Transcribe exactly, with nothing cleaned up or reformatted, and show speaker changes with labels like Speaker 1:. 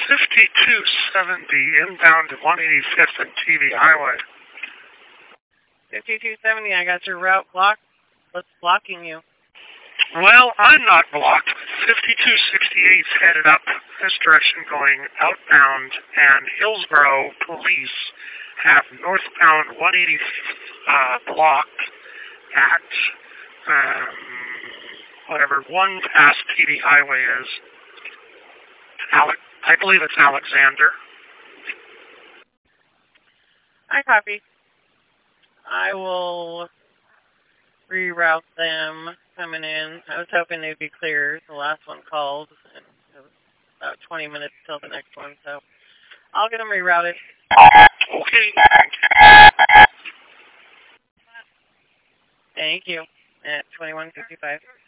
Speaker 1: fifty-two seventy inbound to one eighty-fifth and T V Highway.
Speaker 2: fifty-two seventy, I got your route blocked. What's blocking you?
Speaker 1: Well, I'm not blocked. fifty-two sixty-eight's headed up this direction going outbound, and Hillsborough police have northbound one eighty-fifth uh, blocked at um, whatever one past T V Highway is. Ale- I believe it's Alexander.
Speaker 2: I copy. I will reroute them coming in. I was hoping they'd be clear. The last one called, and it was about twenty minutes till the next one, so I'll get them rerouted.
Speaker 1: Okay.
Speaker 2: Thank you. At twenty-one fifty-five.